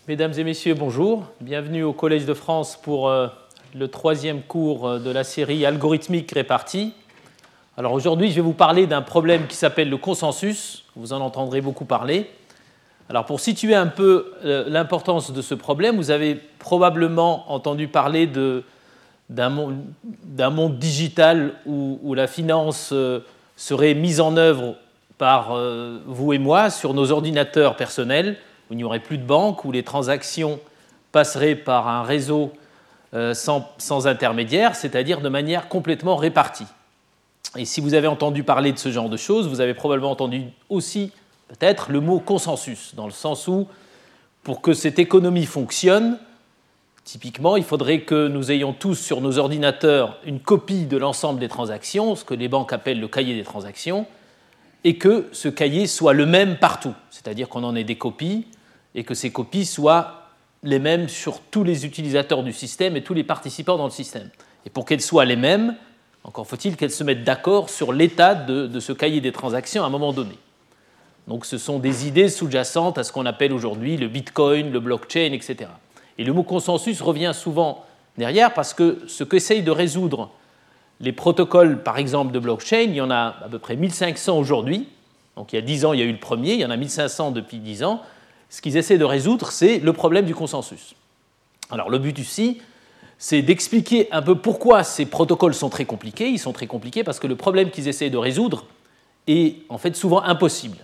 Mesdames et messieurs, bonjour. Bienvenue au Collège de France pour le troisième cours de la série algorithmique répartie. Alors aujourd'hui, je vais vous parler d'un problème qui s'appelle le consensus. Vous en entendrez beaucoup parler. Alors pour situer un peu l'importance de ce problème, vous avez probablement entendu parler d'un monde digital où la finance serait mise en œuvre par vous et moi sur nos ordinateurs personnels, où il n'y aurait plus de banque, où les transactions passeraient par un réseau sans intermédiaire, c'est-à-dire de manière complètement répartie. Et si vous avez entendu parler de ce genre de choses, vous avez probablement entendu aussi peut-être le mot consensus, dans le sens où, pour que cette économie fonctionne, typiquement, il faudrait que nous ayons tous sur nos ordinateurs une copie de l'ensemble des transactions, ce que les banques appellent le cahier des transactions, et que ce cahier soit le même partout, c'est-à-dire qu'on en ait des copies, et que ces copies soient les mêmes sur tous les utilisateurs du système et tous les participants dans le système. Et pour qu'elles soient les mêmes, encore faut-il qu'elles se mettent d'accord sur l'état de ce cahier des transactions à un moment donné. Donc ce sont des idées sous-jacentes à ce qu'on appelle aujourd'hui le Bitcoin, le blockchain, etc. Et le mot consensus revient souvent derrière parce que ce qu'essayent de résoudre les protocoles, par exemple, de blockchain, il y en a à peu près 1500 aujourd'hui. Donc il y a 10 ans, il y a eu le premier, il y en a 1500 depuis 10 ans. Ce qu'ils essaient de résoudre, c'est le problème du consensus. Alors le but ici, c'est d'expliquer un peu pourquoi ces protocoles sont très compliqués. Ils sont très compliqués parce que le problème qu'ils essaient de résoudre est en fait souvent impossible.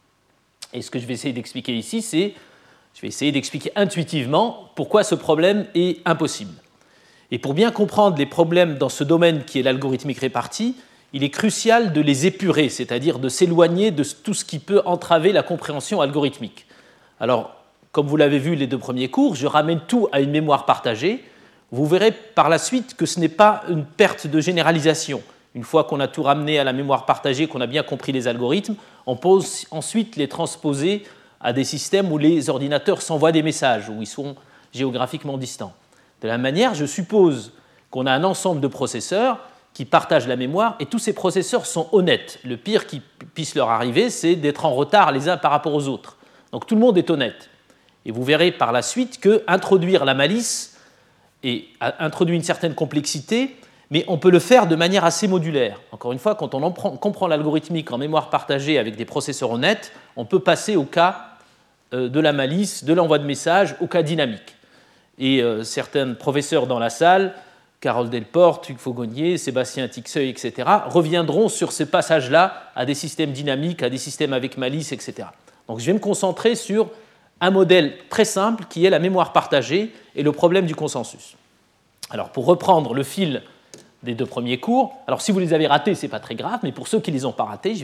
Et ce que je vais essayer d'expliquer ici, je vais essayer d'expliquer intuitivement pourquoi ce problème est impossible. Et pour bien comprendre les problèmes dans ce domaine qui est l'algorithmique répartie, il est crucial de les épurer, c'est-à-dire de s'éloigner de tout ce qui peut entraver la compréhension algorithmique. Alors, comme vous l'avez vu les deux premiers cours, je ramène tout à une mémoire partagée. Vous verrez par la suite que ce n'est pas une perte de généralisation. Une fois qu'on a tout ramené à la mémoire partagée, qu'on a bien compris les algorithmes, on peut ensuite les transposer à des systèmes où les ordinateurs s'envoient des messages, où ils sont géographiquement distants. De la même manière, je suppose qu'on a un ensemble de processeurs qui partagent la mémoire et tous ces processeurs sont honnêtes. Le pire qui puisse leur arriver, c'est d'être en retard les uns par rapport aux autres. Donc tout le monde est honnête. Et vous verrez par la suite qu'introduire la malice introduit une certaine complexité, mais on peut le faire de manière assez modulaire. Encore une fois, quand on comprend l'algorithmique en mémoire partagée avec des processeurs honnêtes, on peut passer au cas de la malice, de l'envoi de messages, au cas dynamique. Et certains professeurs dans la salle, Carole Delporte, Hugues Faugonnier, Sébastien Tixeuil, etc., reviendront sur ce passage-là à des systèmes dynamiques, à des systèmes avec malice, etc. Donc je vais me concentrer sur un modèle très simple qui est la mémoire partagée et le problème du consensus. Alors pour reprendre le fil des deux premiers cours, alors si vous les avez ratés, ce n'est pas très grave, mais pour ceux qui ne les ont pas ratés,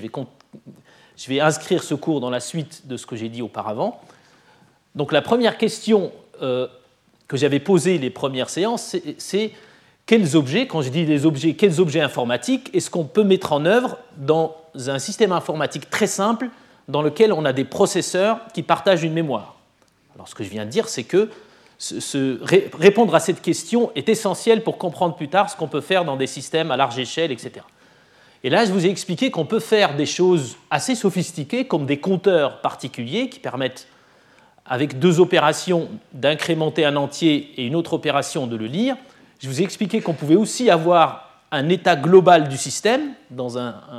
je vais inscrire ce cours dans la suite de ce que j'ai dit auparavant. Donc la première question que j'avais posée les premières séances, c'est quels objets, quand je dis des objets, quels objets informatiques est-ce qu'on peut mettre en œuvre dans un système informatique très simple dans lequel on a des processeurs qui partagent une mémoire. Alors ce que je viens de dire, c'est que répondre à cette question est essentiel pour comprendre plus tard ce qu'on peut faire dans des systèmes à large échelle, etc. Et là, je vous ai expliqué qu'on peut faire des choses assez sophistiquées, comme des compteurs particuliers qui permettent, avec deux opérations, d'incrémenter un entier et une autre opération de le lire. Je vous ai expliqué qu'on pouvait aussi avoir un état global du système dans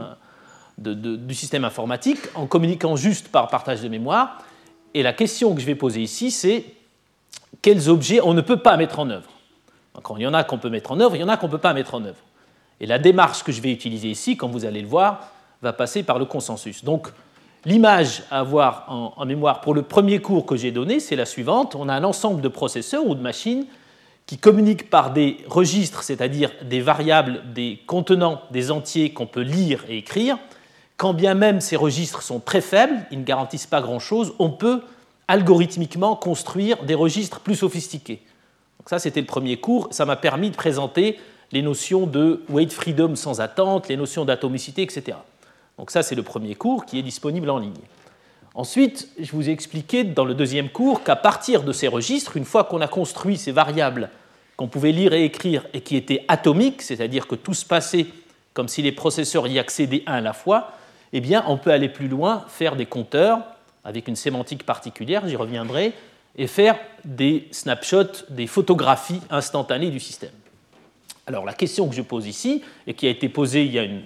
du système informatique en communiquant juste par partage de mémoire. Et la question que je vais poser ici, c'est quels objets on ne peut pas mettre en œuvre. Donc, il y en a qu'on peut mettre en œuvre, il y en a qu'on ne peut pas mettre en œuvre. Et la démarche que je vais utiliser ici, comme vous allez le voir, va passer par le consensus. Donc, l'image à avoir en mémoire pour le premier cours que j'ai donné, c'est la suivante. On a un ensemble de processeurs ou de machines qui communiquent par des registres, c'est-à-dire des variables, des contenants, des entiers qu'on peut lire et écrire. Quand bien même ces registres sont très faibles, ils ne garantissent pas grand-chose, on peut algorithmiquement construire des registres plus sophistiqués. Donc ça, c'était le premier cours. Ça m'a permis de présenter les notions de wait freedom sans attente, les notions d'atomicité, etc. Donc ça, c'est le premier cours qui est disponible en ligne. Ensuite, je vous ai expliqué dans le deuxième cours qu'à partir de ces registres, une fois qu'on a construit ces variables qu'on pouvait lire et écrire et qui étaient atomiques, c'est-à-dire que tout se passait comme si les processeurs y accédaient un à la fois, eh bien, on peut aller plus loin, faire des compteurs avec une sémantique particulière, j'y reviendrai, et faire des snapshots, des photographies instantanées du système. Alors la question que je pose ici, et qui a été posée il y a une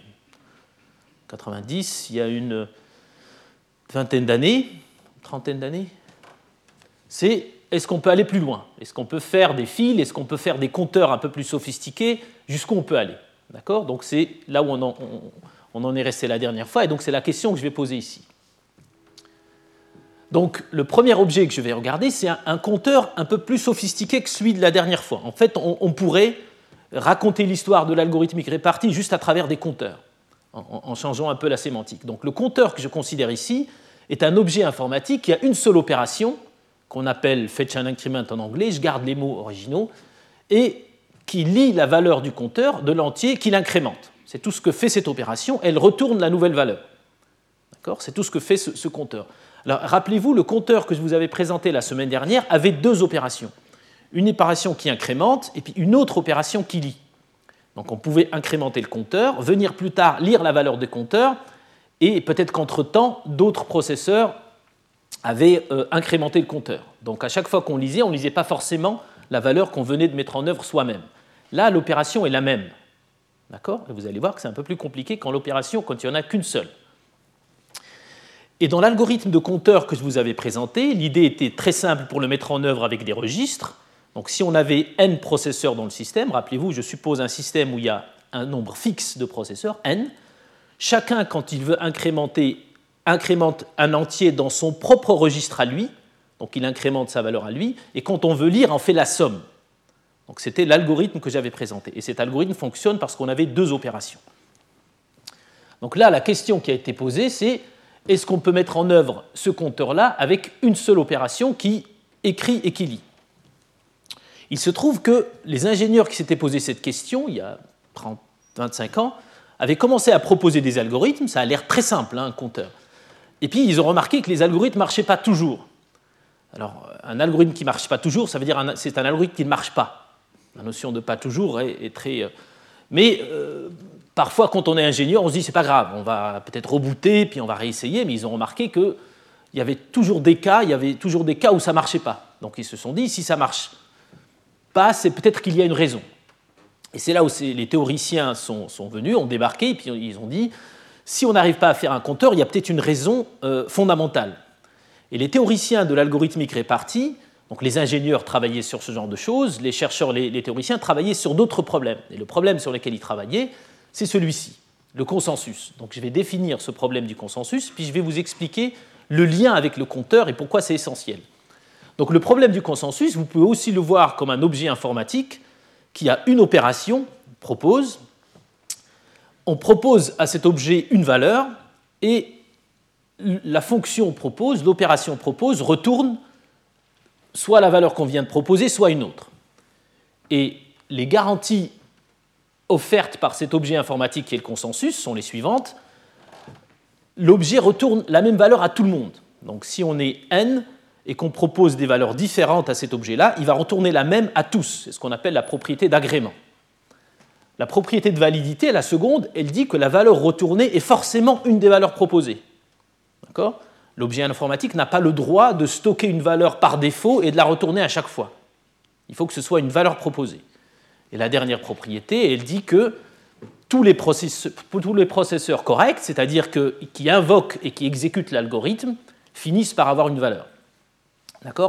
vingtaine d'années, trentaine d'années, c'est est-ce qu'on peut aller plus loin? Est-ce qu'on peut faire des fils? Est-ce qu'on peut faire des compteurs un peu plus sophistiqués? Jusqu'où on peut aller? D'accord? Donc c'est là où on en est resté la dernière fois, et donc c'est la question que je vais poser ici. Donc le premier objet que je vais regarder, c'est un compteur un peu plus sophistiqué que celui de la dernière fois. En fait, on pourrait raconter l'histoire de l'algorithmique répartie juste à travers des compteurs, en changeant un peu la sémantique. Donc le compteur que je considère ici est un objet informatique qui a une seule opération, qu'on appelle fetch and increment en anglais, je garde les mots originaux, et qui lie la valeur du compteur de l'entier qui l'incrémente. C'est tout ce que fait cette opération, elle retourne la nouvelle valeur. D'accord? C'est tout ce que fait ce compteur. Alors, rappelez-vous, le compteur que je vous avais présenté la semaine dernière avait deux opérations. Une opération qui incrémente et puis une autre opération qui lie. Donc on pouvait incrémenter le compteur, venir plus tard lire la valeur du compteur, et peut-être qu'entre-temps, d'autres processeurs avaient incrémenté le compteur. Donc à chaque fois qu'on lisait, on ne lisait pas forcément la valeur qu'on venait de mettre en œuvre soi-même. Là, l'opération est la même. D'accord? Et vous allez voir que c'est un peu plus compliqué quand il n'y en a qu'une seule. Et dans l'algorithme de compteur que je vous avais présenté, l'idée était très simple pour le mettre en œuvre avec des registres. Donc si on avait n processeurs dans le système, rappelez-vous, je suppose un système où il y a un nombre fixe de processeurs, n. Chacun, quand il veut incrémente un entier dans son propre registre à lui, donc il incrémente sa valeur à lui, et quand on veut lire, on fait la somme. Donc c'était l'algorithme que j'avais présenté. Et cet algorithme fonctionne parce qu'on avait deux opérations. Donc là, la question qui a été posée, c'est est-ce qu'on peut mettre en œuvre ce compteur-là avec une seule opération qui écrit et qui lit? Il se trouve que les ingénieurs qui s'étaient posé cette question, il y a 25 ans, avaient commencé à proposer des algorithmes, ça a l'air très simple, un compteur. Et puis ils ont remarqué que les algorithmes ne marchaient pas toujours. Alors, un algorithme qui ne marche pas toujours, ça veut dire que c'est un algorithme qui ne marche pas. La notion de pas toujours est très... Mais parfois, quand on est ingénieur, on se dit c'est pas grave, on va peut-être rebooter, puis on va réessayer, mais ils ont remarqué qu'il y avait toujours des cas où ça ne marchait pas. Donc ils se sont dit, si ça ne marche pas, c'est peut-être qu'il y a une raison. Et c'est là où les théoriciens sont venus, ont débarqué, et puis ils ont dit, si on n'arrive pas à faire un compteur, il y a peut-être une raison fondamentale. Et les théoriciens de l'algorithmique répartie, donc les ingénieurs travaillaient sur ce genre de choses, les chercheurs, les théoriciens travaillaient sur d'autres problèmes. Et le problème sur lequel ils travaillaient, c'est celui-ci, le consensus. Donc je vais définir ce problème du consensus, puis je vais vous expliquer le lien avec le compteur et pourquoi c'est essentiel. Donc le problème du consensus, vous pouvez aussi le voir comme un objet informatique qui a une opération, propose. On propose à cet objet une valeur et la fonction propose, l'opération propose, retourne soit la valeur qu'on vient de proposer, soit une autre. Et les garanties offertes par cet objet informatique qui est le consensus sont les suivantes. L'objet retourne la même valeur à tout le monde. Donc si on est n et qu'on propose des valeurs différentes à cet objet-là, il va retourner la même à tous. C'est ce qu'on appelle la propriété d'agrément. La propriété de validité, la seconde, elle dit que la valeur retournée est forcément une des valeurs proposées. D'accord ? L'objet informatique n'a pas le droit de stocker une valeur par défaut et de la retourner à chaque fois. Il faut que ce soit une valeur proposée. Et la dernière propriété, elle dit que tous les processeurs corrects, c'est-à-dire qui invoquent et qui exécutent l'algorithme, finissent par avoir une valeur. D'accord ?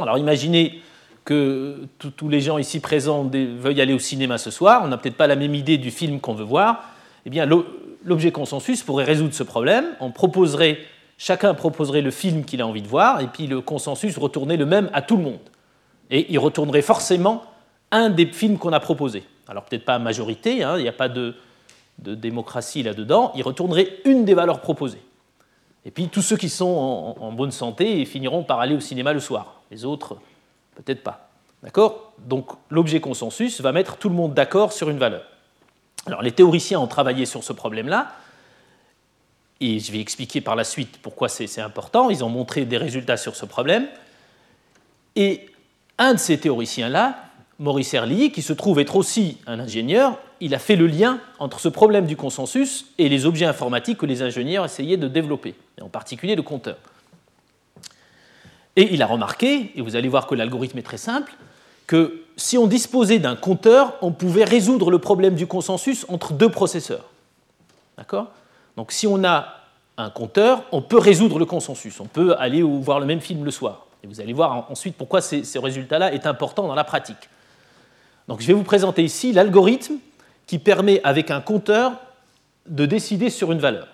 Alors imaginez que tous les gens ici présents veuillent aller au cinéma ce soir, on n'a peut-être pas la même idée du film qu'on veut voir. Eh bien, l'objet consensus pourrait résoudre ce problème. Chacun proposerait le film qu'il a envie de voir, et puis le consensus retournerait le même à tout le monde. Et il retournerait forcément un des films qu'on a proposés. Alors peut-être pas à majorité, il n'y a pas de démocratie là-dedans, il retournerait une des valeurs proposées. Et puis tous ceux qui sont en bonne santé finiront par aller au cinéma le soir. Les autres, peut-être pas. D'accord ? Donc l'objet consensus va mettre tout le monde d'accord sur une valeur. Alors les théoriciens ont travaillé sur ce problème-là, et je vais expliquer par la suite pourquoi c'est important. Ils ont montré des résultats sur ce problème. Et un de ces théoriciens-là, Maurice Herlihy, qui se trouve être aussi un ingénieur, il a fait le lien entre ce problème du consensus et les objets informatiques que les ingénieurs essayaient de développer, et en particulier le compteur. Et il a remarqué, et vous allez voir que l'algorithme est très simple, que si on disposait d'un compteur, on pouvait résoudre le problème du consensus entre deux processeurs. D'accord ? Donc si on a un compteur, on peut résoudre le consensus. On peut aller voir le même film le soir. Et vous allez voir ensuite pourquoi ce résultat-là est important dans la pratique. Donc je vais vous présenter ici l'algorithme qui permet, avec un compteur, de décider sur une valeur.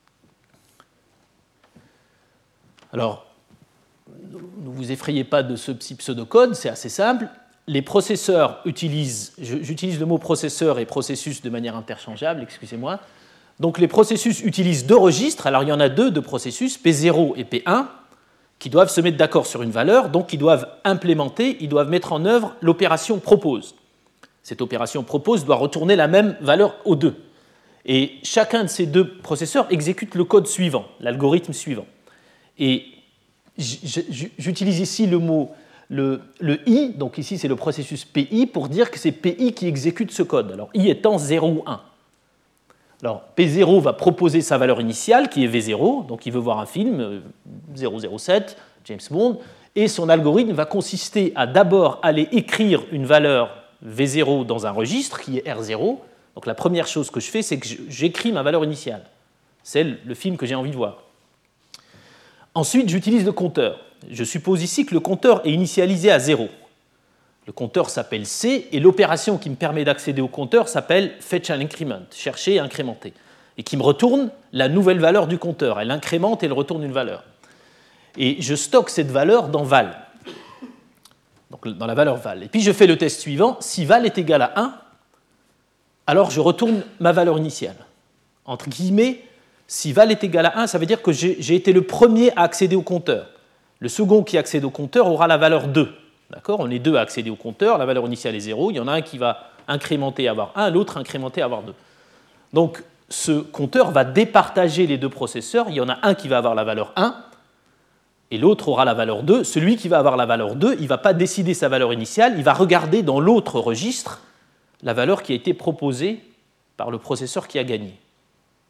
Alors, ne vous effrayez pas de ce petit pseudocode, c'est assez simple. Les processeurs utilisent, j'utilise le mot processeur et processus de manière interchangeable, excusez-moi. Donc les processus utilisent deux registres, alors il y en a deux processus, P0 et P1, qui doivent se mettre d'accord sur une valeur, donc ils doivent implémenter, ils doivent mettre en œuvre l'opération propose. Cette opération propose doit retourner la même valeur aux deux. Et chacun de ces deux processeurs exécute le code suivant, l'algorithme suivant. Et j'utilise ici le mot le I, donc ici c'est le processus PI, pour dire que c'est PI qui exécute ce code. Alors I étant 0 ou 1. Alors P0 va proposer sa valeur initiale, qui est V0, donc il veut voir un film, 007, James Bond, et son algorithme va consister à d'abord aller écrire une valeur V0 dans un registre, qui est R0. Donc la première chose que je fais, c'est que j'écris ma valeur initiale, le film que j'ai envie de voir. Ensuite, j'utilise le compteur. Je suppose ici que le compteur est initialisé à 0. Le compteur s'appelle C, et l'opération qui me permet d'accéder au compteur s'appelle fetch and increment, chercher et incrémenter, et qui me retourne la nouvelle valeur du compteur. Elle incrémente et elle retourne une valeur. Et je stocke cette valeur dans val, donc dans la valeur val. Et puis je fais le test suivant. Si val est égal à 1, alors je retourne ma valeur initiale. Entre guillemets, si val est égal à 1, ça veut dire que j'ai été le premier à accéder au compteur. Le second qui accède au compteur aura la valeur 2. D'accord ? On est deux à accéder au compteur, la valeur initiale est 0, il y en a un qui va incrémenter à avoir 1, l'autre incrémenter à avoir 2. Donc ce compteur va départager les deux processeurs, il y en a un qui va avoir la valeur 1, et l'autre aura la valeur 2. Celui qui va avoir la valeur 2, il ne va pas décider sa valeur initiale, il va regarder dans l'autre registre la valeur qui a été proposée par le processeur qui a gagné. D'accord ?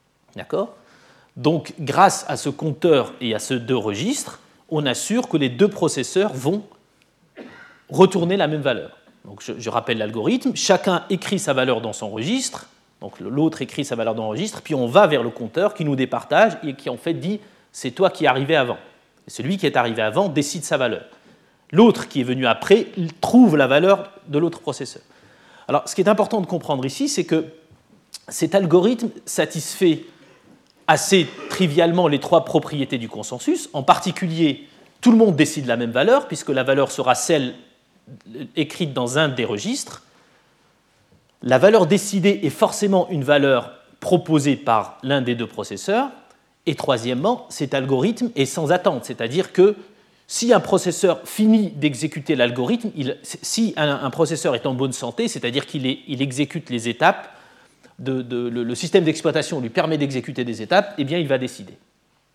Donc, grâce à ce compteur et à ces deux registres, on assure que les deux processeurs vont retourner la même valeur. Donc, je rappelle l'algorithme, chacun écrit sa valeur dans son registre, donc l'autre écrit sa valeur dans le registre, puis on va vers le compteur qui nous départage et qui en fait dit « c'est toi qui es arrivé avant ». Et celui qui est arrivé avant décide sa valeur. L'autre qui est venu après, il trouve la valeur de l'autre processeur. Alors, ce qui est important de comprendre ici, c'est que cet algorithme satisfait assez trivialement les trois propriétés du consensus. En particulier, tout le monde décide la même valeur, puisque la valeur sera celle écrite dans un des registres. La valeur décidée est forcément une valeur proposée par l'un des deux processeurs. Et troisièmement, cet algorithme est sans attente, c'est-à-dire que si un processeur finit d'exécuter l'algorithme, si un processeur est en bonne santé, c'est-à-dire qu'il exécute les étapes, le système d'exploitation lui permet d'exécuter des étapes, eh bien il va décider. D'accord ?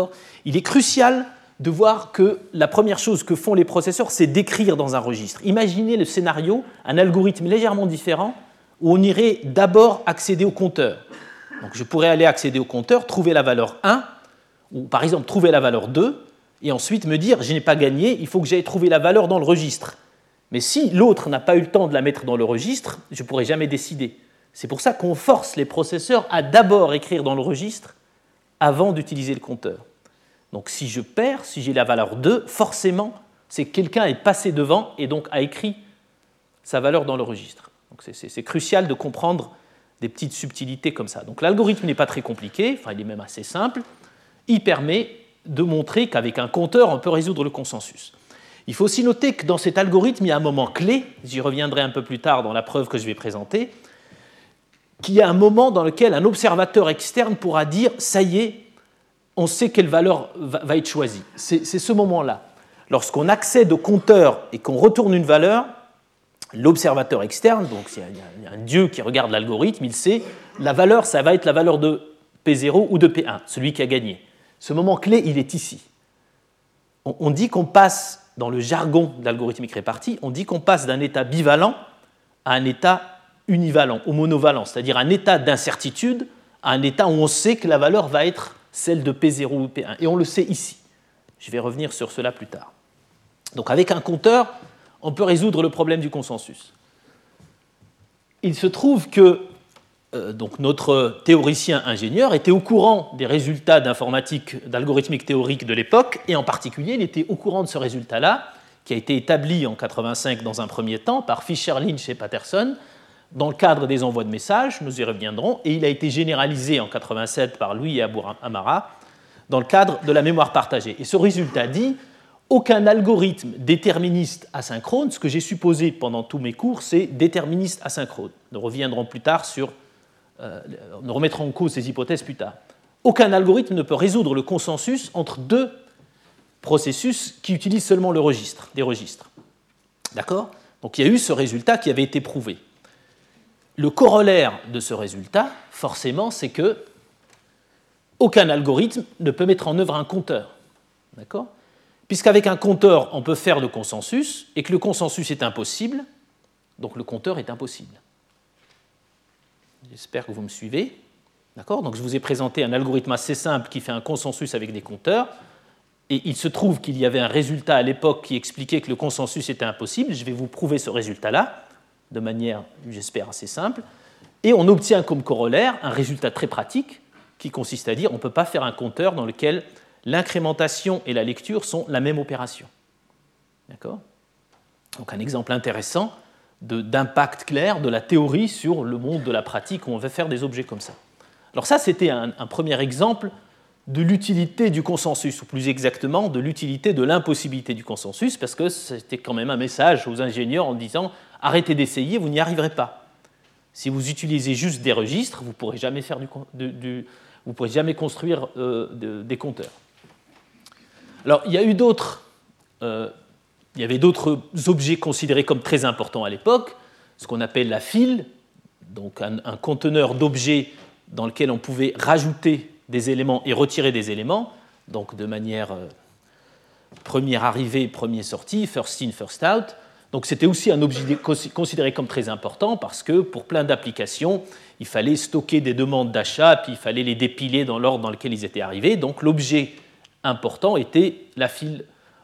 Il est crucial de voir que la première chose que font les processeurs, c'est d'écrire dans un registre. Imaginez le scénario, un algorithme légèrement différent, où on irait d'abord accéder au compteur. Donc je pourrais aller accéder au compteur, trouver la valeur 1, ou par exemple trouver la valeur 2, et ensuite me dire, je n'ai pas gagné, il faut que j'aille trouver la valeur dans le registre. Mais si l'autre n'a pas eu le temps de la mettre dans le registre, je ne pourrai jamais décider. C'est pour ça qu'on force les processeurs à d'abord écrire dans le registre avant d'utiliser le compteur. Donc si je perds, si j'ai la valeur 2, forcément, c'est que quelqu'un est passé devant et donc a écrit sa valeur dans le registre. Donc c'est crucial de comprendre des petites subtilités comme ça. Donc l'algorithme n'est pas très compliqué, enfin il est même assez simple. Il permet de montrer qu'avec un compteur, on peut résoudre le consensus. Il faut aussi noter que dans cet algorithme, il y a un moment clé, j'y reviendrai un peu plus tard dans la preuve que je vais présenter, qu'il y a un moment dans lequel un observateur externe pourra dire « ça y est, on sait quelle valeur va être choisie ». C'est ce moment-là. Lorsqu'on accède au compteur et qu'on retourne une valeur, l'observateur externe, donc il y a un dieu qui regarde l'algorithme, il sait la valeur, ça va être la valeur de P0 ou de P1, celui qui a gagné. Ce moment clé, il est ici. On dit qu'on passe, dans le jargon de l'algorithmique répartie, on dit qu'on passe d'un état bivalent à un état univalent, ou monovalent, c'est-à-dire un état d'incertitude à un état où on sait que la valeur va être celle de P0 ou P1. Et on le sait ici. Je vais revenir sur cela plus tard. Donc avec un compteur, on peut résoudre le problème du consensus. Il se trouve que donc notre théoricien ingénieur était au courant des résultats d'informatique, d'algorithmique théorique de l'époque, et en particulier, il était au courant de ce résultat-là, qui a été établi en 1985 dans un premier temps par Fisher, Lynch et Patterson, dans le cadre des envois de messages, nous y reviendrons, et il a été généralisé en 1987 par Louis et Abou Amara, dans le cadre de la mémoire partagée. Et ce résultat dit aucun algorithme déterministe asynchrone, ce que j'ai supposé pendant tous mes cours, c'est déterministe asynchrone. Nous reviendrons plus tard nous remettrons en cause ces hypothèses plus tard. Aucun algorithme ne peut résoudre le consensus entre deux processus qui utilisent seulement des registres. D'accord ? Donc il y a eu ce résultat qui avait été prouvé. Le corollaire de ce résultat, forcément, c'est que aucun algorithme ne peut mettre en œuvre un compteur. D'accord ? Puisqu'avec un compteur, on peut faire le consensus, et que le consensus est impossible, donc le compteur est impossible. J'espère que vous me suivez. D'accord ? Donc je vous ai présenté un algorithme assez simple qui fait un consensus avec des compteurs, et il se trouve qu'il y avait un résultat à l'époque qui expliquait que le consensus était impossible. Je vais vous prouver ce résultat-là, de manière, j'espère, assez simple, et on obtient comme corollaire un résultat très pratique qui consiste à dire qu'on ne peut pas faire un compteur dans lequel l'incrémentation et la lecture sont la même opération. D'accord ? Donc un exemple intéressant d'impact clair de la théorie sur le monde de la pratique où on veut faire des objets comme ça. Alors ça, c'était un premier exemple de l'utilité du consensus, ou plus exactement de l'utilité de l'impossibilité du consensus, parce que c'était quand même un message aux ingénieurs en disant « arrêtez d'essayer, vous n'y arriverez pas ». Si vous utilisez juste des registres, vous ne pourrez jamais, vous pourrez jamais construire des compteurs. Alors, il y avait d'autres objets considérés comme très importants à l'époque, ce qu'on appelle la file, donc un conteneur d'objets dans lequel on pouvait rajouter des éléments et retirer des éléments, donc de manière première arrivée, première sortie, first in, first out. Donc c'était aussi un objet considéré comme très important parce que pour plein d'applications, il fallait stocker des demandes d'achat, puis il fallait les dépiler dans l'ordre dans lequel ils étaient arrivés. Donc l'objet important était la file,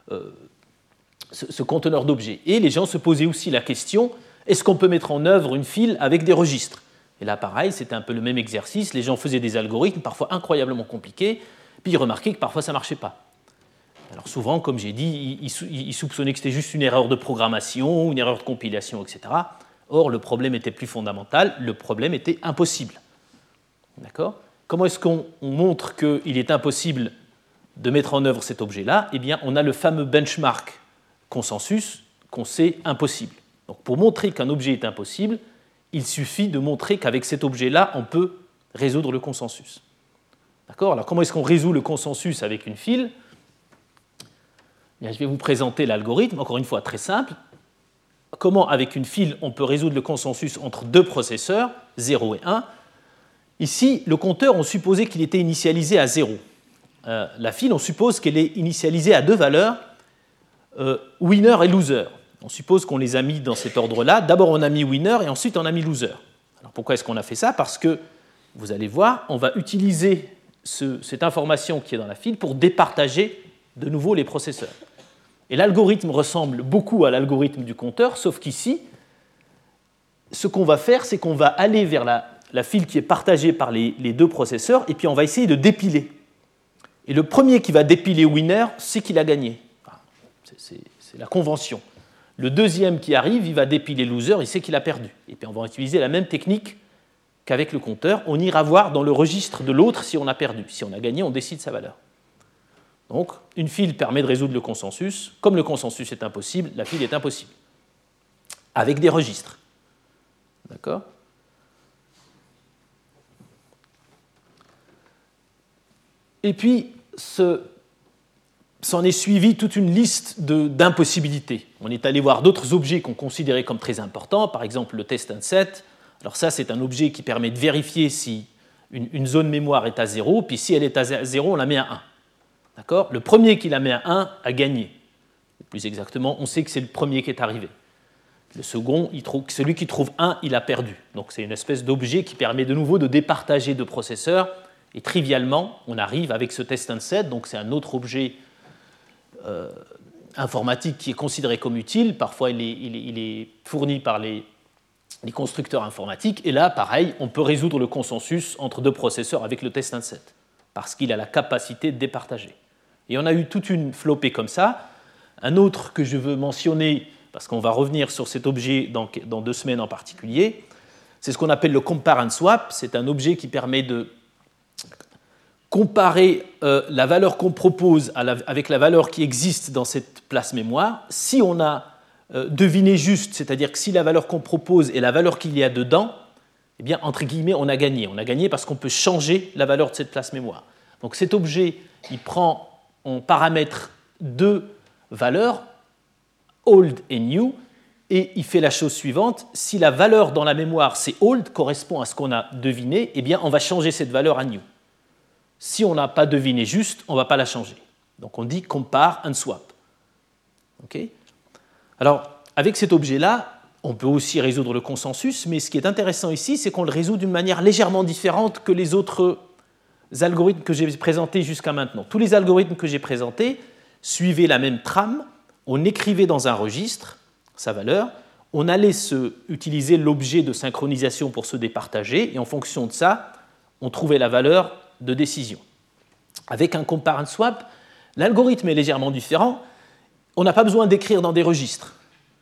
ce conteneur d'objets. Et les gens se posaient aussi la question, est-ce qu'on peut mettre en œuvre une file avec des registres ? Et là, pareil, c'était un peu le même exercice. Les gens faisaient des algorithmes, parfois incroyablement compliqués, puis ils remarquaient que parfois ça ne marchait pas. Alors souvent, comme j'ai dit, ils soupçonnaient que c'était juste une erreur de programmation, une erreur de compilation, etc. Or, le problème était plus fondamental, le problème était impossible. D'accord ? Comment est-ce qu'on montre qu'il est impossible de mettre en œuvre cet objet-là ? Eh bien, on a le fameux benchmark consensus qu'on sait impossible. Donc, pour montrer qu'un objet est impossible, il suffit de montrer qu'avec cet objet-là, on peut résoudre le consensus. D'accord ? Alors, comment est-ce qu'on résout le consensus avec une file ? Je vais vous présenter l'algorithme, encore une fois très simple. Comment, avec une file, on peut résoudre le consensus entre deux processeurs, 0 et 1. Ici, le compteur, on supposait qu'il était initialisé à 0. La file, on suppose qu'elle est initialisée à deux valeurs, winner et loser. On suppose qu'on les a mis dans cet ordre-là. D'abord, on a mis winner et ensuite, on a mis loser. Alors, pourquoi est-ce qu'on a fait ça ? Parce que, vous allez voir, on va utiliser cette information qui est dans la file pour départager de nouveau les processeurs. Et l'algorithme ressemble beaucoup à l'algorithme du compteur, sauf qu'ici, ce qu'on va faire, c'est qu'on va aller vers la file qui est partagée par les deux processeurs, et puis on va essayer de dépiler. Et le premier qui va dépiler winner, c'est qu'il a gagné. C'est la convention. Le deuxième qui arrive, il va dépiler loser, il sait qu'il a perdu. Et puis on va utiliser la même technique qu'avec le compteur. On ira voir dans le registre de l'autre si on a perdu. Si on a gagné, on décide sa valeur. Donc, une file permet de résoudre le consensus. Comme le consensus est impossible, la file est impossible. Avec des registres. D'accord ? Et puis, s'en est suivi toute une liste d'impossibilités. On est allé voir d'autres objets qu'on considérait comme très importants, par exemple le test and set. Alors ça, c'est un objet qui permet de vérifier si une zone mémoire est à 0, puis si elle est à 0, on la met à 1. D'accord ? Le premier qui la met à 1 a gagné. Plus exactement, on sait que c'est le premier qui est arrivé. Le second, celui qui trouve 1, il a perdu. Donc c'est une espèce d'objet qui permet de nouveau de départager deux processeurs. Et trivialement, on arrive avec ce test and set, donc c'est un autre objet informatique qui est considéré comme utile. Parfois, il est fourni par les constructeurs informatiques. Et là, pareil, on peut résoudre le consensus entre deux processeurs avec le test 1.7 parce qu'il a la capacité de départager. Et on a eu toute une flopée comme ça. Un autre que je veux mentionner, parce qu'on va revenir sur cet objet dans 2 semaines en particulier, c'est ce qu'on appelle le compare and swap. C'est un objet qui permet de comparer la valeur qu'on propose avec la valeur qui existe dans cette place mémoire. Si on a deviné juste, c'est-à-dire que si la valeur qu'on propose est la valeur qu'il y a dedans, eh bien, entre guillemets, on a gagné. On a gagné parce qu'on peut changer la valeur de cette place mémoire. Donc cet objet, on paramètre 2 valeurs, old et new, et il fait la chose suivante. Si la valeur dans la mémoire, c'est old, correspond à ce qu'on a deviné, eh bien, on va changer cette valeur à new. Si on n'a pas deviné juste, on ne va pas la changer. Donc on dit compare and swap. Okay. Alors, avec cet objet-là, on peut aussi résoudre le consensus, mais ce qui est intéressant ici, c'est qu'on le résout d'une manière légèrement différente que les autres algorithmes que j'ai présentés jusqu'à maintenant. Tous les algorithmes que j'ai présentés suivaient la même trame. On écrivait dans un registre sa valeur, on allait utiliser l'objet de synchronisation pour se départager, et en fonction de ça, on trouvait la valeur de décision. Avec un compare and swap, l'algorithme est légèrement différent. On n'a pas besoin d'écrire dans des registres.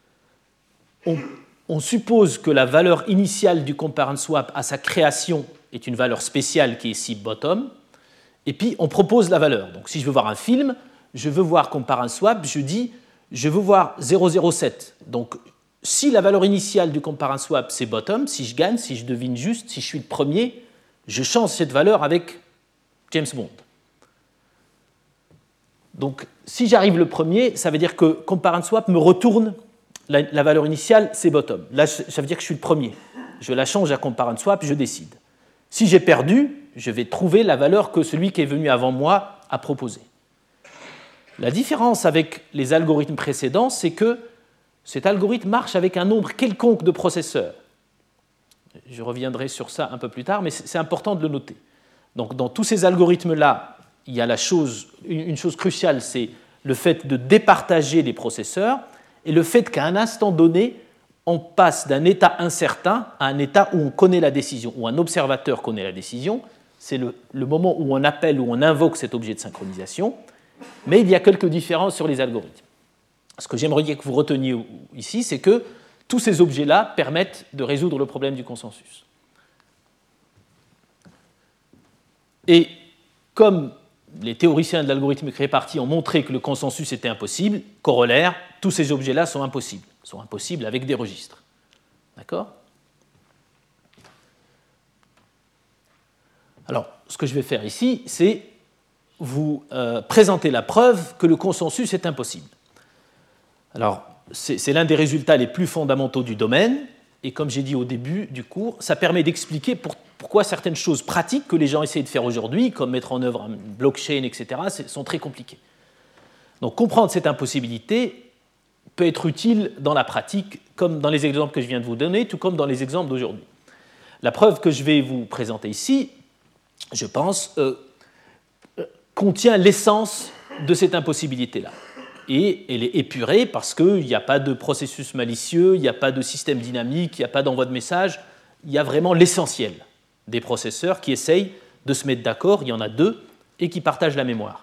On suppose que la valeur initiale du compare and swap à sa création est une valeur spéciale qui est ici bottom, et puis on propose la valeur. Donc si je veux voir un film, je veux voir compare and swap, je dis je veux voir 007. Donc si la valeur initiale du compare and swap c'est bottom, si je gagne, si je devine juste, si je suis le premier, je change cette valeur avec James Bond. Donc, si j'arrive le premier, ça veut dire que compare and swap me retourne la valeur initiale, c'est bottom. Là, ça veut dire que je suis le premier. Je la change à compare and swap, je décide. Si j'ai perdu, je vais trouver la valeur que celui qui est venu avant moi a proposée. La différence avec les algorithmes précédents, c'est que cet algorithme marche avec un nombre quelconque de processeurs. Je reviendrai sur ça un peu plus tard, mais c'est important de le noter. Donc, dans tous ces algorithmes-là, il y a une chose cruciale, c'est le fait de départager les processeurs et le fait qu'à un instant donné, on passe d'un état incertain à un état où on connaît la décision, où un observateur connaît la décision. C'est le moment où on appelle, où on invoque cet objet de synchronisation. Mais il y a quelques différences sur les algorithmes. Ce que j'aimerais que vous reteniez ici, c'est que tous ces objets-là permettent de résoudre le problème du consensus. Et comme les théoriciens de l'algorithmique répartie ont montré que le consensus était impossible, corollaire, tous ces objets-là sont impossibles avec des registres. D'accord ? Alors, ce que je vais faire ici, c'est vous présenter la preuve que le consensus est impossible. Alors, c'est l'un des résultats les plus fondamentaux du domaine, et comme j'ai dit au début du cours, ça permet d'expliquer pourquoi certaines choses pratiques que les gens essayent de faire aujourd'hui, comme mettre en œuvre un blockchain, etc., sont très compliquées. Donc comprendre cette impossibilité peut être utile dans la pratique, comme dans les exemples que je viens de vous donner, tout comme dans les exemples d'aujourd'hui. La preuve que je vais vous présenter ici, je pense, contient l'essence de cette impossibilité-là. Et elle est épurée parce qu'il n'y a pas de processus malicieux, il n'y a pas de système dynamique, il n'y a pas d'envoi de message. Il y a vraiment l'essentiel des processeurs qui essayent de se mettre d'accord, il y en a 2, et qui partagent la mémoire.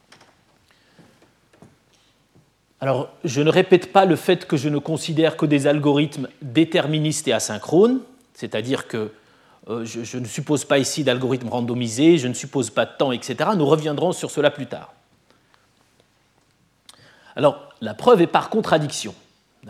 Alors, je ne répète pas le fait que je ne considère que des algorithmes déterministes et asynchrones, c'est-à-dire que je ne suppose pas ici d'algorithmes randomisés, je ne suppose pas de temps, etc. Nous reviendrons sur cela plus tard. Alors, la preuve est par contradiction. D'accord ?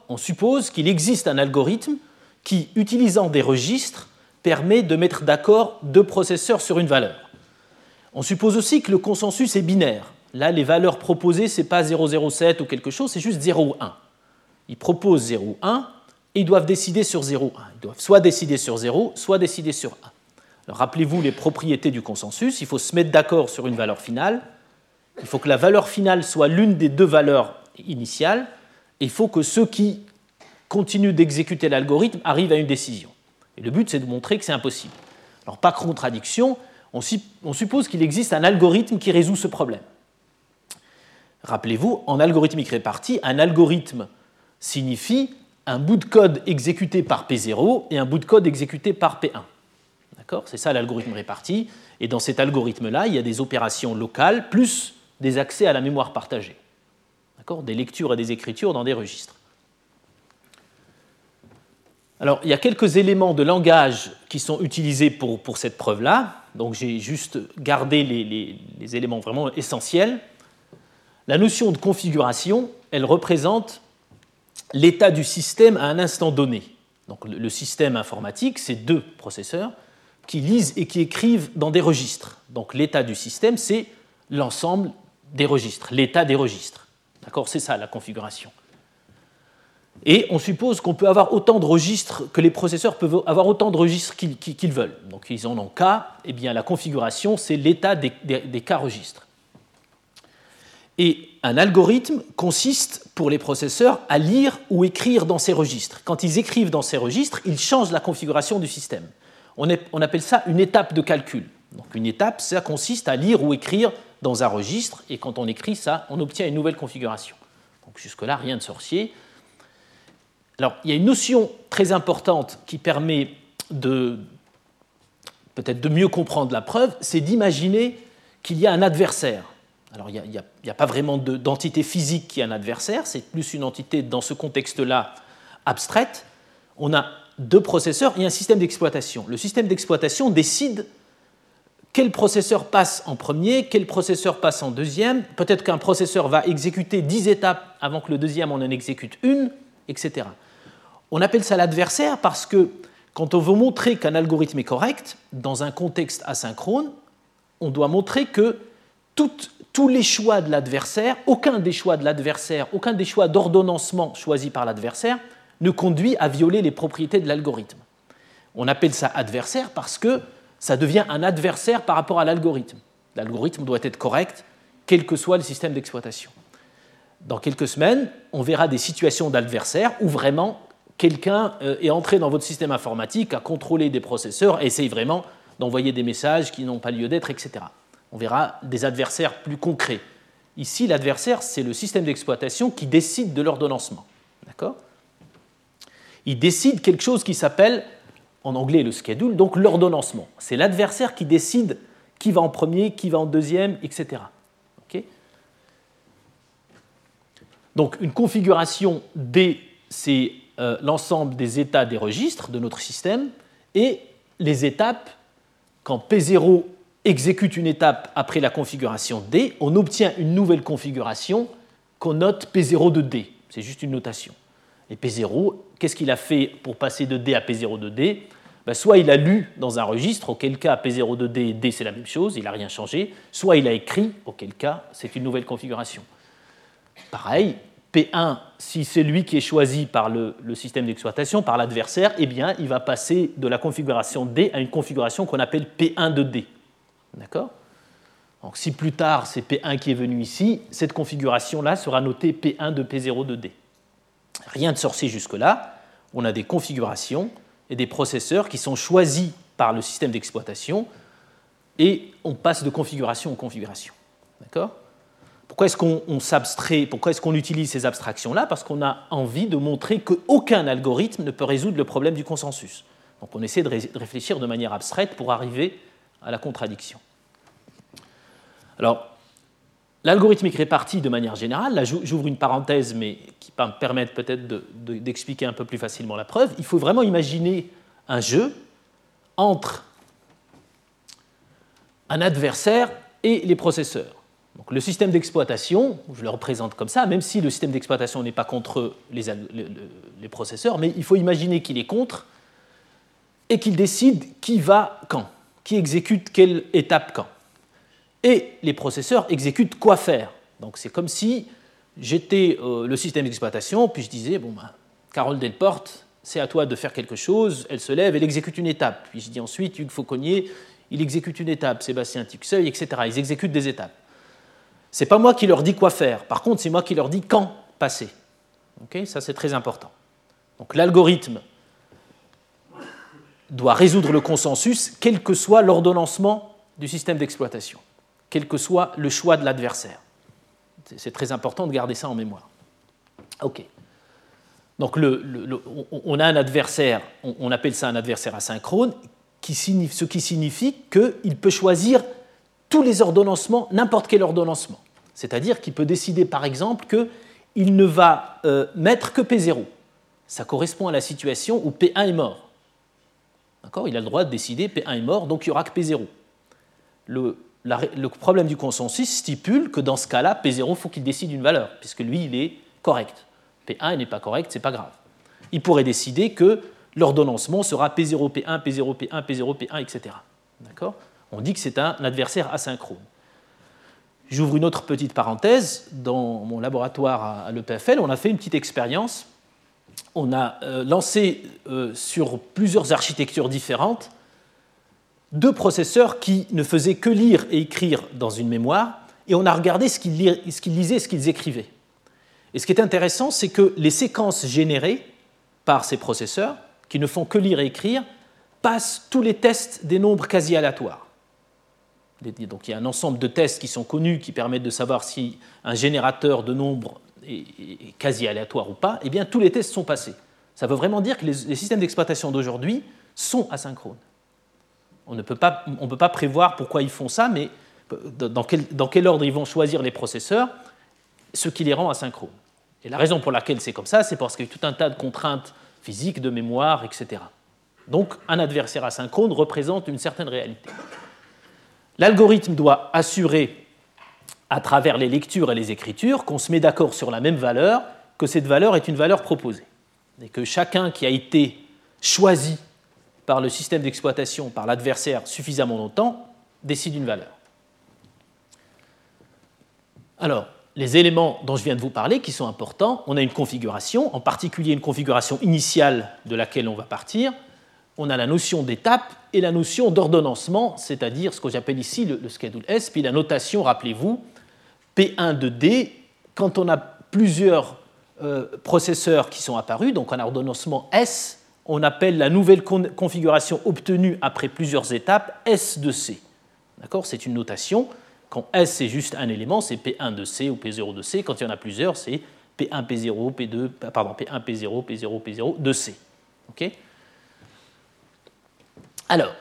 On suppose qu'il existe un algorithme qui, utilisant des registres, permet de mettre d'accord 2 processeurs sur une valeur. On suppose aussi que le consensus est binaire. Là, les valeurs proposées, ce n'est pas 0,07 ou quelque chose, c'est juste 0 ou 1. Ils proposent 0 ou 1 et ils doivent décider sur 0 ou 1. Ils doivent soit décider sur 0, soit décider sur 1. Alors, rappelez-vous les propriétés du consensus. Il faut se mettre d'accord sur une valeur finale. Il faut que la valeur finale soit l'une des 2 valeurs initiales. Et il faut que ceux qui continuent d'exécuter l'algorithme arrivent à une décision. Et le but, c'est de montrer que c'est impossible. Alors, pas contradiction, on suppose qu'il existe un algorithme qui résout ce problème. Rappelez-vous, en algorithmique répartie, un algorithme signifie un bout de code exécuté par P0 et un bout de code exécuté par P1. D'accord ? C'est ça l'algorithme réparti. Et dans cet algorithme-là, il y a des opérations locales plus des accès à la mémoire partagée. D'accord ? Des lectures et des écritures dans des registres. Alors, il y a quelques éléments de langage qui sont utilisés pour cette preuve-là. Donc, j'ai juste gardé les éléments vraiment essentiels. La notion de configuration, elle représente l'état du système à un instant donné. Donc, le système informatique, c'est deux processeurs qui lisent et qui écrivent dans des registres. Donc, l'état du système, c'est l'ensemble des registres, l'état des registres. D'accord ? C'est ça, la configuration. Et on suppose qu'on peut avoir autant de registres, que les processeurs peuvent avoir autant de registres qu'ils veulent. Donc ils en ont K, et bien la configuration, c'est l'état des K registres. Et un algorithme consiste, pour les processeurs, à lire ou écrire dans ces registres. Quand ils écrivent dans ces registres, ils changent la configuration du système. On appelle ça une étape de calcul. Donc une étape, ça consiste à lire ou écrire dans un registre, et quand on écrit ça, on obtient une nouvelle configuration. Donc jusque-là, rien de sorcier. Alors, il y a une notion très importante qui permet peut-être de mieux comprendre la preuve, c'est d'imaginer qu'il y a un adversaire. Alors, il n'y a pas vraiment d'entité physique qui est un adversaire, c'est plus une entité, dans ce contexte-là, abstraite. On a deux processeurs et un système d'exploitation. Le système d'exploitation décide quel processeur passe en premier, quel processeur passe en deuxième. Peut-être qu'un processeur va exécuter 10 étapes avant que le deuxième en exécute une, etc. On appelle ça l'adversaire parce que quand on veut montrer qu'un algorithme est correct, dans un contexte asynchrone, on doit montrer que tous les choix de l'adversaire, aucun des choix d'ordonnancement choisis par l'adversaire ne conduit à violer les propriétés de l'algorithme. On appelle ça adversaire parce que ça devient un adversaire par rapport à l'algorithme. L'algorithme doit être correct, quel que soit le système d'exploitation. Dans quelques semaines, on verra des situations d'adversaire où vraiment quelqu'un est entré dans votre système informatique, a contrôlé des processeurs et essaye vraiment d'envoyer des messages qui n'ont pas lieu d'être, etc. On verra des adversaires plus concrets. Ici, l'adversaire, c'est le système d'exploitation qui décide de l'ordonnancement. D'accord ? Il décide quelque chose qui s'appelle, en anglais, le schedule, donc l'ordonnancement. C'est l'adversaire qui décide qui va en premier, qui va en deuxième, etc. Okay ? Donc, une configuration D, c'est l'ensemble des états des registres de notre système et les étapes, quand P0 exécute une étape après la configuration D, on obtient une nouvelle configuration qu'on note P0 de D. C'est juste une notation. Et P0, qu'est-ce qu'il a fait pour passer de D à P0 de D ? Soit il a lu dans un registre, auquel cas P0 de D et D c'est la même chose, il n'a rien changé, soit il a écrit, auquel cas c'est une nouvelle configuration. Pareil, P1, si c'est lui qui est choisi par le système d'exploitation, par l'adversaire, eh bien, il va passer de la configuration D à une configuration qu'on appelle P1 de D. D'accord ? Donc, si plus tard, c'est P1 qui est venu ici, cette configuration-là sera notée P1 de P0 de D. Rien de sorcier jusque-là. On a des configurations et des processeurs qui sont choisis par le système d'exploitation et on passe de configuration en configuration. D'accord ? Pourquoi est-ce qu'on s'abstrait, pourquoi est-ce qu'on utilise ces abstractions-là ? Parce qu'on a envie de montrer qu'aucun algorithme ne peut résoudre le problème du consensus. Donc on essaie de réfléchir de manière abstraite pour arriver à la contradiction. Alors, l'algorithmique répartie de manière générale, là j'ouvre une parenthèse, mais qui va me permettre peut-être d'expliquer un peu plus facilement la preuve, il faut vraiment imaginer un jeu entre un adversaire et les processeurs. Donc, le système d'exploitation, je le représente comme ça, même si le système d'exploitation n'est pas contre les processeurs, mais il faut imaginer qu'il est contre et qu'il décide qui va quand, qui exécute quelle étape quand. Et les processeurs exécutent quoi faire. Donc c'est comme si j'étais le système d'exploitation, puis je disais, Carole Delporte, c'est à toi de faire quelque chose, elle se lève, elle exécute une étape. Puis je dis ensuite, Hugues Fauconnier, il exécute une étape, Sébastien Tixeuil, etc. Ils exécutent des étapes. Ce n'est pas moi qui leur dis quoi faire. Par contre, c'est moi qui leur dis quand passer. Okay ? Ça, c'est très important. Donc, l'algorithme doit résoudre le consensus, quel que soit l'ordonnancement du système d'exploitation, quel que soit le choix de l'adversaire. C'est très important de garder ça en mémoire. OK. Donc on a un adversaire, on appelle ça un adversaire asynchrone, ce qui signifie qu'il peut choisir tous les ordonnancements, n'importe quel ordonnancement. C'est-à-dire qu'il peut décider par exemple qu'il ne va mettre que P0. Ça correspond à la situation où P1 est mort. D'accord ? Il a le droit de décider P1 est mort, donc il n'y aura que P0. Le problème du consensus stipule que dans ce cas-là, P0, il faut qu'il décide une valeur, puisque lui, il est correct. P1 n'est pas correct, ce n'est pas grave. Il pourrait décider que l'ordonnancement sera P0, P1, P0, P1, P0, P1, etc. D'accord ? On dit que c'est un adversaire asynchrone. J'ouvre une autre petite parenthèse. Dans mon laboratoire à l'EPFL, on a fait une petite expérience. On a lancé sur plusieurs architectures différentes 2 processeurs qui ne faisaient que lire et écrire dans une mémoire, et on a regardé ce qu'ils lisaient et ce qu'ils écrivaient. Et ce qui est intéressant, c'est que les séquences générées par ces processeurs, qui ne font que lire et écrire, passent tous les tests des nombres quasi aléatoires. Donc il y a un ensemble de tests qui sont connus qui permettent de savoir si un générateur de nombres est quasi aléatoire ou pas. Eh bien, tous les tests sont passés. Ça veut vraiment dire que les systèmes d'exploitation d'aujourd'hui sont asynchrones. On ne peut pas prévoir pourquoi ils font ça, mais dans quel ordre ils vont choisir les processeurs, ce qui les rend asynchrones. Et la raison pour laquelle c'est comme ça, c'est parce qu'il y a tout un tas de contraintes physiques, de mémoire, etc. Donc, un adversaire asynchrone représente une certaine réalité. L'algorithme doit assurer, à travers les lectures et les écritures, qu'on se met d'accord sur la même valeur, que cette valeur est une valeur proposée. Et que chacun qui a été choisi par le système d'exploitation, par l'adversaire suffisamment longtemps, décide une valeur. Alors, les éléments dont je viens de vous parler, qui sont importants, on a une configuration, en particulier une configuration initiale de laquelle on va partir. On a la notion d'étape et la notion d'ordonnancement, c'est-à-dire ce que j'appelle ici le schedule S, puis la notation, rappelez-vous, P1 de D, quand on a plusieurs processeurs qui sont apparus, donc un ordonnancement S, on appelle la nouvelle configuration obtenue après plusieurs étapes S de C. D'accord ? C'est une notation. Quand S c'est juste un élément, c'est P1 de C ou P0 de C. Quand il y en a plusieurs, c'est P1, P0, P2, pardon, P1, P0, P0, P0 de C. Okay ? Alors,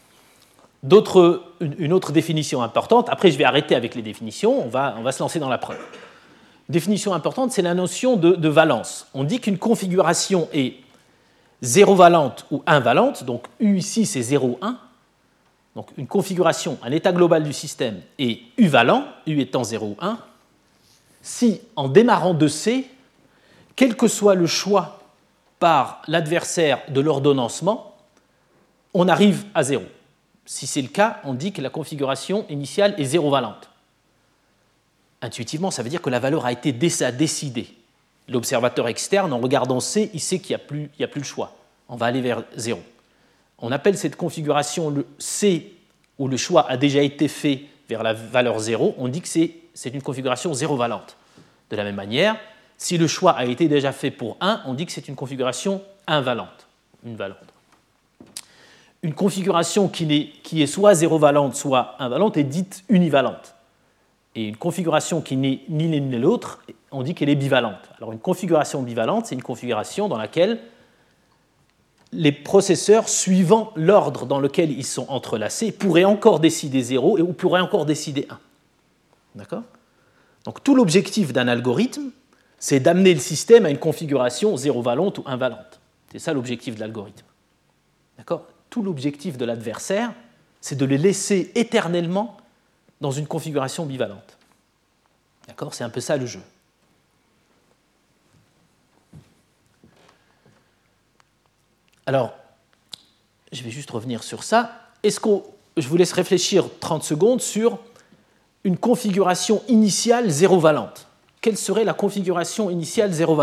une autre définition importante, après je vais arrêter avec les définitions, on va se lancer dans la preuve. Définition importante, c'est la notion de valence. On dit qu'une configuration est zéro-valente ou invalente, donc U ici c'est 0, 1. Donc une configuration, un état global du système est U-valent, U étant 0 ou 1, si en démarrant de C, quel que soit le choix par l'adversaire de l'ordonnancement, on arrive à 0. Si c'est le cas, on dit que la configuration initiale est zéro-valente. Intuitivement, ça veut dire que la valeur a été décidée. L'observateur externe, en regardant C, il sait qu'il n'y a plus le choix. On va aller vers 0. On appelle cette configuration le C, où le choix a déjà été fait vers la valeur 0. On dit que c'est une configuration zéro-valente. De la même manière, si le choix a été déjà fait pour 1, on dit que c'est une configuration invalente, une valente. Une configuration qui est soit zéro-valente, soit invalente est dite univalente. Et une configuration qui n'est ni l'une ni l'autre, on dit qu'elle est bivalente. Alors une configuration bivalente, c'est une configuration dans laquelle les processeurs, suivant l'ordre dans lequel ils sont entrelacés, pourraient encore décider 0 ou pourraient encore décider 1. D'accord ? Donc tout l'objectif d'un algorithme, c'est d'amener le système à une configuration zéro-valente ou invalente. C'est ça l'objectif de l'algorithme. D'accord ? Tout l'objectif de l'adversaire, c'est de le laisser éternellement dans une configuration bivalente. D'accord ? C'est un peu ça le jeu. Alors, je vais juste revenir sur ça. Je vous laisse réfléchir 30 secondes sur une configuration initiale zéro-valente. Quelle serait la configuration initiale zéro-valente ?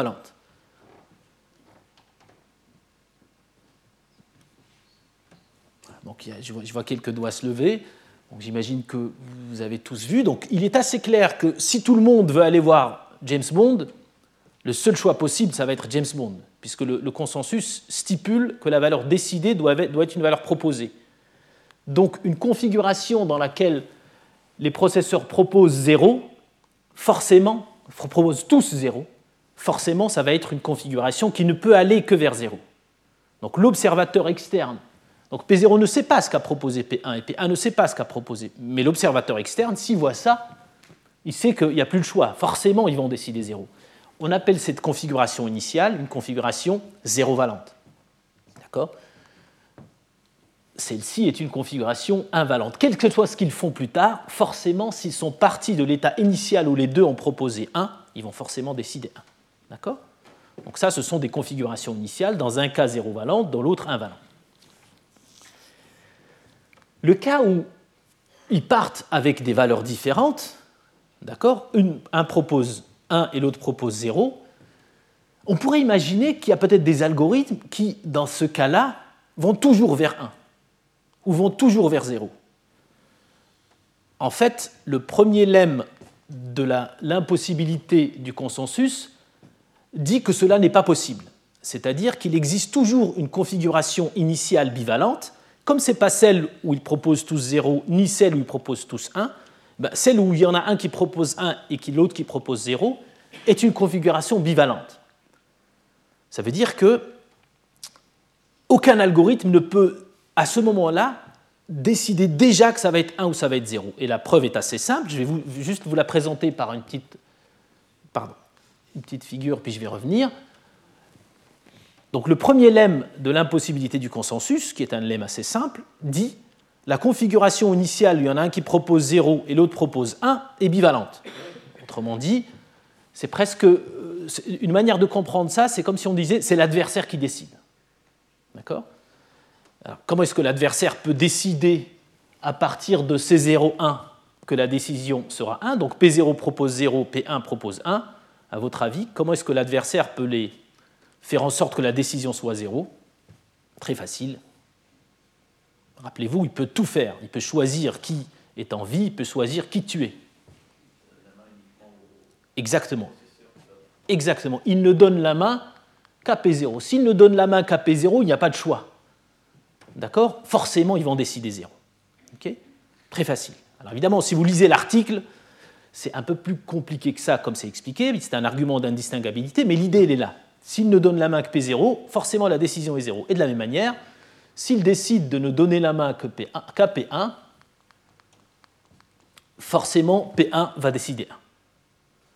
Donc, je vois quelques doigts se lever. Donc, j'imagine que vous avez tous vu. Donc, il est assez clair que si tout le monde veut aller voir James Bond, le seul choix possible, ça va être James Bond, puisque le consensus stipule que la valeur décidée doit être une valeur proposée. Donc, une configuration dans laquelle les processeurs proposent 0 forcément, proposent tous 0, forcément, ça va être une configuration qui ne peut aller que vers 0. Donc l'observateur externe, donc P0 ne sait pas ce qu'a proposé P1 et P1 ne sait pas ce qu'a proposé, mais l'observateur externe, s'il voit ça, il sait qu'il n'y a plus le choix. Forcément, ils vont décider 0. On appelle cette configuration initiale une configuration zéro-valente. D'accord ? Celle-ci est une configuration invalente. Quel que soit ce qu'ils font plus tard, forcément, s'ils sont partis de l'état initial où les deux ont proposé 1, ils vont forcément décider 1. D'accord ? Donc ça, ce sont des configurations initiales, dans un cas zéro-valente, dans l'autre invalente. Le cas où ils partent avec des valeurs différentes, d'accord ? Un propose 1 et l'autre propose 0, on pourrait imaginer qu'il y a peut-être des algorithmes qui, dans ce cas-là, vont toujours vers 1 ou vont toujours vers 0. En fait, le premier lemme de l'impossibilité du consensus dit que cela n'est pas possible. C'est-à-dire qu'il existe toujours une configuration initiale bivalente, comme ce n'est pas celle où ils proposent tous 0, ni celle où ils proposent tous 1, celle où il y en a un qui propose 1 et l'autre qui propose 0 est une configuration bivalente. Ça veut dire qu'aucun algorithme ne peut, à ce moment-là, décider déjà que ça va être 1 ou ça va être 0. Et la preuve est assez simple, je vais juste vous la présenter par une petite figure, puis je vais revenir. Donc le premier lemme de l'impossibilité du consensus, qui est un lemme assez simple, dit la configuration initiale, il y en a un qui propose 0 et l'autre propose 1, est bivalente. Autrement dit, c'est presque une manière de comprendre ça, c'est comme si on disait c'est l'adversaire qui décide. D'accord ? Alors, comment est-ce que l'adversaire peut décider à partir de C0,1 que la décision sera 1 ? Donc P0 propose 0, P1 propose 1. À votre avis, comment est-ce que l'adversaire peut les faire en sorte que la décision soit 0 ? Très facile. Rappelez-vous, il peut tout faire. Il peut choisir qui est en vie, il peut choisir qui tuer. Exactement. Exactement. Il ne donne la main qu'à P0. S'il ne donne la main qu'à P0, il n'y a pas de choix. D'accord ? Forcément, ils vont décider 0. Okay ? Très facile. Alors évidemment, si vous lisez l'article, c'est un peu plus compliqué que ça, comme c'est expliqué. C'est un argument d'indistinguabilité, mais l'idée, elle est là. S'il ne donne la main que P0, forcément, la décision est 0. Et de la même manière, s'il décide de ne donner la main qu'à P1, forcément, P1 va décider 1. D'accord ?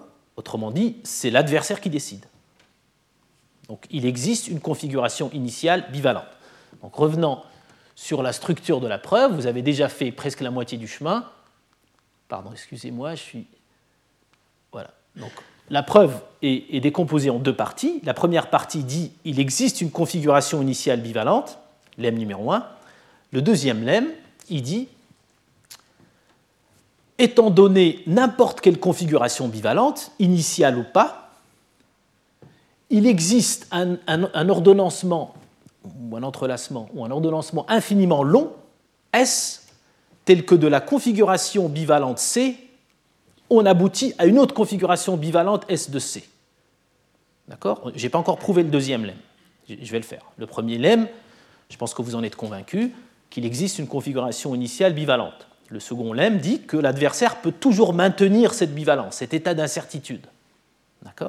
Autrement dit, c'est l'adversaire qui décide. Donc, il existe une configuration initiale bivalente. Donc, revenant sur la structure de la preuve, vous avez déjà fait presque la moitié du chemin. Pardon, excusez-moi, Voilà. Donc, la preuve est décomposée en deux parties. La première partie dit il existe une configuration initiale bivalente, lemme numéro 1. Le deuxième lemme, il dit étant donné n'importe quelle configuration bivalente, initiale ou pas, il existe un ordonnancement ou un entrelacement ou un ordonnancement infiniment long, S, tel que de la configuration bivalente C, on aboutit à une autre configuration bivalente S de C. D'accord ? Je n'ai pas encore prouvé le deuxième lemme. Je vais le faire. Le premier lemme, je pense que vous en êtes convaincus, qu'il existe une configuration initiale bivalente. Le second lemme dit que l'adversaire peut toujours maintenir cette bivalence, cet état d'incertitude. D'accord ?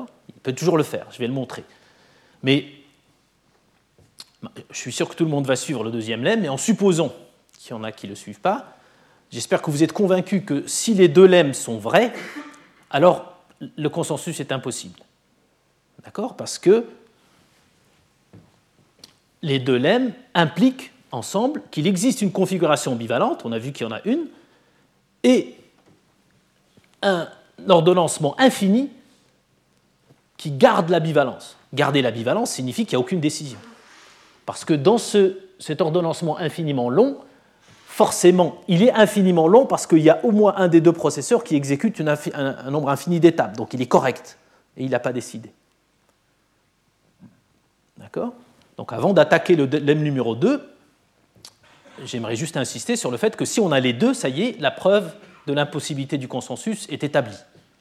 Il peut toujours le faire, je vais le montrer. Mais je suis sûr que tout le monde va suivre le deuxième lemme, mais en supposant qu'il y en a qui ne le suivent pas, j'espère que vous êtes convaincus que si les deux lemmes sont vrais, alors le consensus est impossible. D'accord ? Parce que les deux lemmes impliquent ensemble qu'il existe une configuration bivalente, on a vu qu'il y en a une, et un ordonnancement infini qui garde la bivalence. Garder la bivalence signifie qu'il n'y a aucune décision. Parce que dans cet ordonnancement infiniment long, forcément, il est infiniment long parce qu'il y a au moins un des deux processeurs qui exécute un nombre infini d'étapes. Donc il est correct et il n'a pas décidé. D'accord ? Donc avant d'attaquer le lemme numéro 2, j'aimerais juste insister sur le fait que si on a les deux, ça y est, la preuve de l'impossibilité du consensus est établie.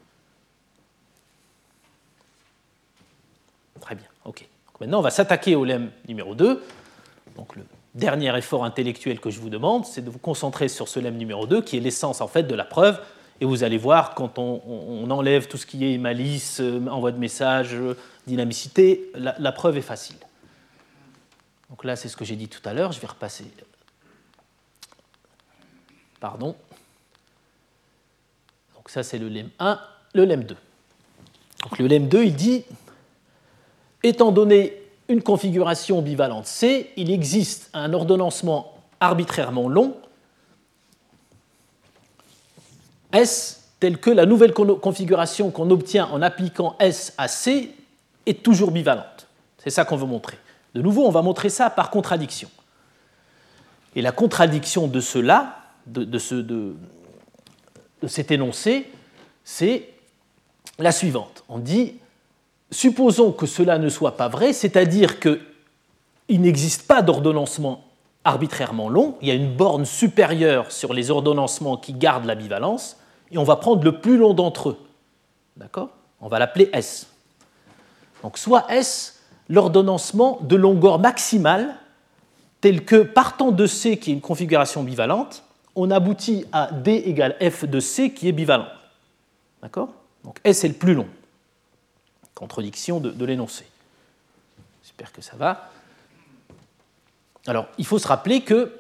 Très bien, ok. Donc maintenant, on va s'attaquer au lemme numéro 2. Donc le dernier effort intellectuel que je vous demande, c'est de vous concentrer sur ce lemme numéro 2, qui est l'essence en fait de la preuve, Et vous allez voir, quand on enlève tout ce qui est malice, envoi de message, dynamicité, la preuve est facile. Donc là, c'est ce que j'ai dit tout à l'heure. Je vais repasser. Pardon. Donc ça, c'est le lemme 1, le lemme 2. Donc le lemme 2, il dit, étant donné une configuration bivalente C, il existe un ordonnancement arbitrairement long, S, tel que la nouvelle configuration qu'on obtient en appliquant S à C est toujours bivalente. C'est ça qu'on veut montrer. De nouveau, on va montrer ça par contradiction. Et la contradiction de cela, de cet énoncé, c'est la suivante. On dit, supposons que cela ne soit pas vrai, c'est-à-dire qu'il n'existe pas d'ordonnancement arbitrairement long, il y a une borne supérieure sur les ordonnancements qui gardent la bivalence, et on va prendre le plus long d'entre eux. D'accord ? On va l'appeler S. Donc soit S, l'ordonnancement de longueur maximale, tel que partant de C, qui est une configuration bivalente, on aboutit à D égale F de C, qui est bivalent. D'accord ? Donc S est le plus long. Contradiction de l'énoncé. J'espère que ça va. Alors, il faut se rappeler que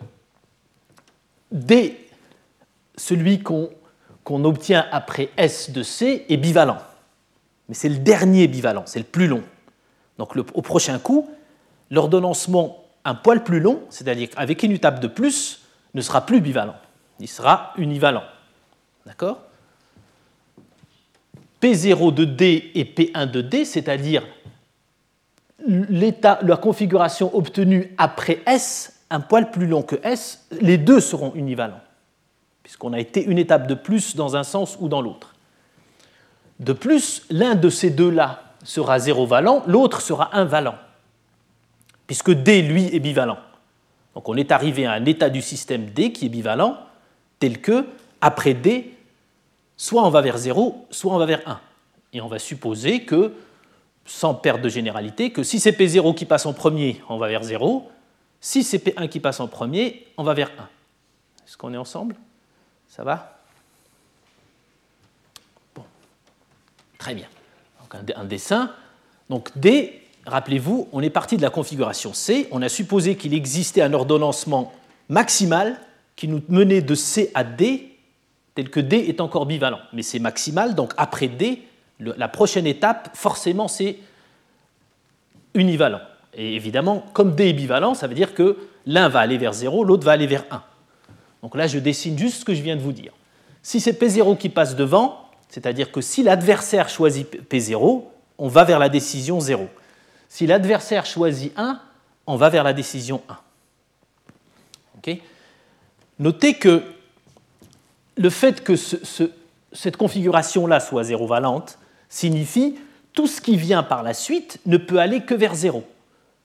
D, celui qu'on obtient après S de C, est bivalent. Mais c'est le dernier bivalent, c'est le plus long. Donc au prochain coup, l'ordonnancement un poil plus long, c'est-à-dire avec une étape de plus, ne sera plus bivalent. Il sera univalent. D'accord ? P0 de D et P1 de D, c'est-à-dire la configuration obtenue après S, un poil plus long que S, les deux seront univalents, puisqu'on a été une étape de plus dans un sens ou dans l'autre. De plus, l'un de ces deux-là sera zéro-valent, l'autre sera un-valent, puisque D, lui, est bivalent. Donc on est arrivé à un état du système D qui est bivalent, tel que, après D, soit on va vers 0, soit on va vers 1. Et on va supposer que, sans perte de généralité, que si c'est P0 qui passe en premier, on va vers 0. Si c'est P1 qui passe en premier, on va vers 1. Est-ce qu'on est ensemble ? Ça va ? Bon. Très bien. Donc un dessin. Donc D, rappelez-vous, on est parti de la configuration C. On a supposé qu'il existait un ordonnancement maximal qui nous menait de C à D, tel que D est encore bivalent. Mais c'est maximal, donc après D, la prochaine étape, forcément, c'est univalent. Et évidemment, comme D est bivalent, ça veut dire que l'un va aller vers 0, l'autre va aller vers 1. Donc là, je dessine juste ce que je viens de vous dire. Si c'est P0 qui passe devant, c'est-à-dire que si l'adversaire choisit P0, on va vers la décision 0. Si l'adversaire choisit 1, on va vers la décision 1. Okay ? Notez que le fait que cette configuration-là soit zéro-valente signifie tout ce qui vient par la suite ne peut aller que vers 0. D'accord ?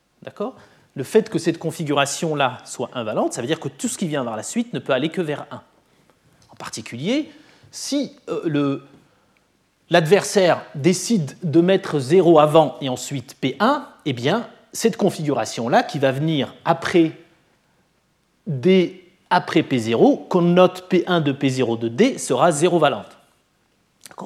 Le fait que cette configuration-là soit invalente, ça veut dire que tout ce qui vient par la suite ne peut aller que vers 1. En particulier, si l'adversaire décide de mettre 0 avant et ensuite P1, eh bien, cette configuration-là qui va venir après D après P0, qu'on note P1 de P0 de D, sera zéro-valente. D'accord ?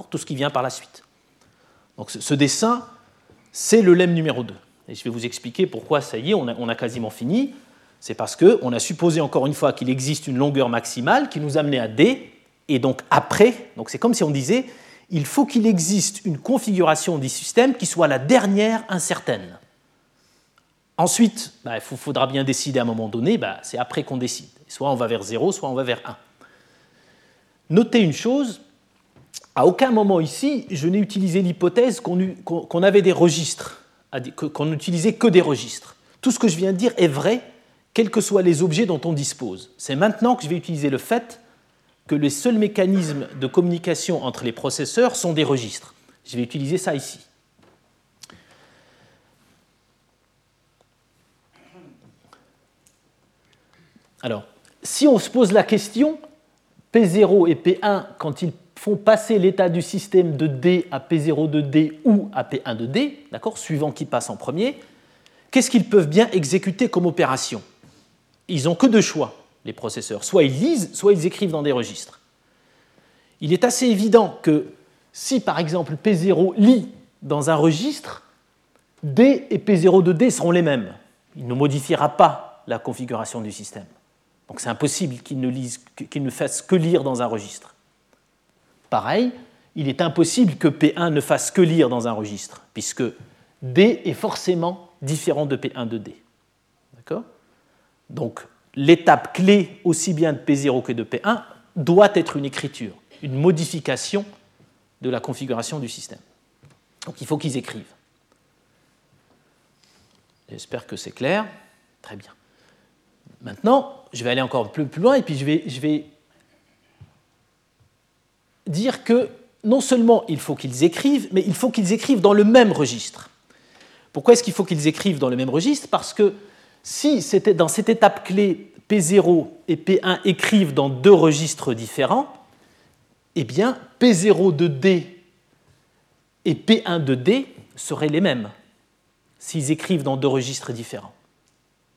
Tout ce qui vient par la suite. Donc ce dessin, c'est le lemme numéro 2. Et je vais vous expliquer pourquoi, ça y est, on a quasiment fini. C'est parce qu'on a supposé encore une fois qu'il existe une longueur maximale qui nous amenait à D, et donc après, donc c'est comme si on disait, il faut qu'il existe une configuration du système qui soit la dernière incertaine. Ensuite, il faudra bien décider à un moment donné, c'est après qu'on décide. Soit on va vers 0, soit on va vers 1. Notez une chose, à aucun moment ici, je n'ai utilisé l'hypothèse qu'on avait des registres, qu'on n'utilisait que des registres. Tout ce que je viens de dire est vrai, quels que soient les objets dont on dispose. C'est maintenant que je vais utiliser le fait que les seuls mécanismes de communication entre les processeurs sont des registres. Je vais utiliser ça ici. Alors, si on se pose la question, P0 et P1, quand ils font passer l'état du système de D à P0 de D ou à P1 de D, d'accord, suivant qui passe en premier, qu'est-ce qu'ils peuvent bien exécuter comme opération ? Ils n'ont que deux choix, les processeurs. Soit ils lisent, soit ils écrivent dans des registres. il est assez évident que si, par exemple, P0 lit dans un registre, D et P0 de D seront les mêmes. Il ne modifiera pas la configuration du système. Donc c'est impossible qu'il ne fasse que lire dans un registre. Pareil, il est impossible que P1 ne fasse que lire dans un registre, puisque D est forcément différent de P1 de D. D'accord ? Donc l'étape clé aussi bien de P0 que de P1 doit être une écriture, une modification de la configuration du système. Donc il faut qu'ils écrivent. J'espère que c'est clair. Très bien. Maintenant, je vais aller encore plus loin et puis je vais dire que non seulement il faut qu'ils écrivent, mais il faut qu'ils écrivent dans le même registre. Pourquoi est-ce qu'il faut qu'ils écrivent dans le même registre ? Parce que si c'était dans cette étape clé, P0 et P1 écrivent dans deux registres différents, eh bien P0 de D et P1 de D seraient les mêmes s'ils écrivent dans deux registres différents. D'accord ?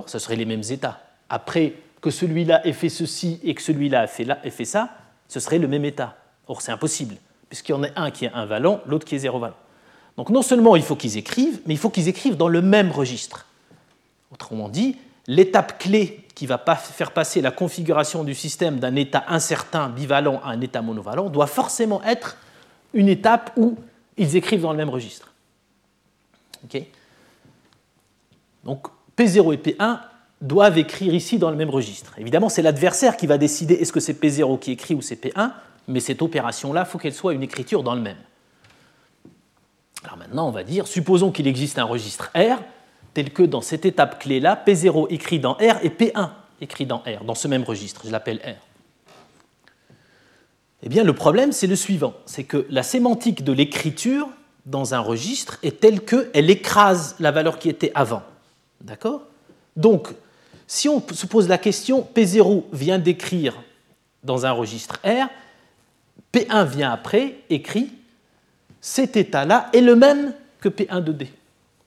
Ce seraient les mêmes états. Après que celui-là ait fait ceci et que celui-là ait fait ça, ce serait le même état. Or, c'est impossible, puisqu'il y en a un qui est invalent, l'autre qui est zéro valent. Donc, non seulement il faut qu'ils écrivent, mais il faut qu'ils écrivent dans le même registre. Autrement dit, l'étape clé qui va faire passer la configuration du système d'un état incertain bivalent à un état monovalent doit forcément être une étape où ils écrivent dans le même registre. Okay ? Donc, P0 et P1 doivent écrire ici dans le même registre. Évidemment, c'est l'adversaire qui va décider est-ce que c'est P0 qui écrit ou c'est P1, mais cette opération-là, il faut qu'elle soit une écriture dans le même. Alors maintenant, on va dire, supposons qu'il existe un registre R, tel que dans cette étape clé-là, P0 écrit dans R et P1 écrit dans R, dans ce même registre, je l'appelle R. Eh bien, le problème, c'est le suivant, c'est que la sémantique de l'écriture dans un registre est telle qu'elle écrase la valeur qui était avant. D'accord ? Donc, si on se pose la question, P0 vient d'écrire dans un registre R, P1 vient après, écrit, cet état-là est le même que P1 de D.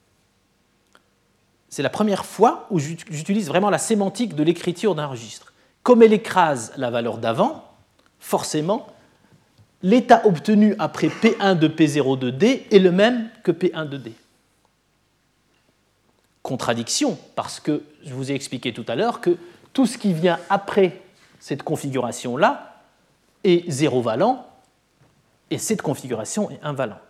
C'est la première fois où j'utilise vraiment la sémantique de l'écriture d'un registre. Comme elle écrase la valeur d'avant, forcément, l'état obtenu après P1 de P0 de D est le même que P1 de D. Contradiction, parce que je vous ai expliqué tout à l'heure que tout ce qui vient après cette configuration-là est zéro valent et cette configuration est invalente.